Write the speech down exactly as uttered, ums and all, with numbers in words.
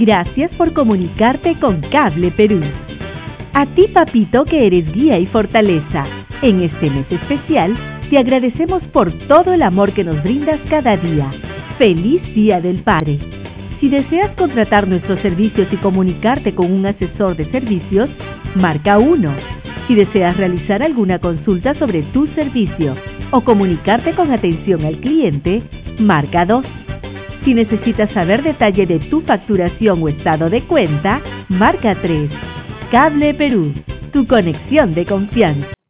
Gracias por comunicarte con Cable Perú. A ti, papito, que eres guía y fortaleza. En este mes especial, te agradecemos por todo el amor que nos brindas cada día. ¡Feliz Día del Padre! Si deseas contratar nuestros servicios y comunicarte con un asesor de servicios, marca uno. Si deseas realizar alguna consulta sobre tu servicio o comunicarte con atención al cliente, marca dos. Si necesitas saber detalle de tu facturación o estado de cuenta, marca tres. Cable Perú, tu conexión de confianza.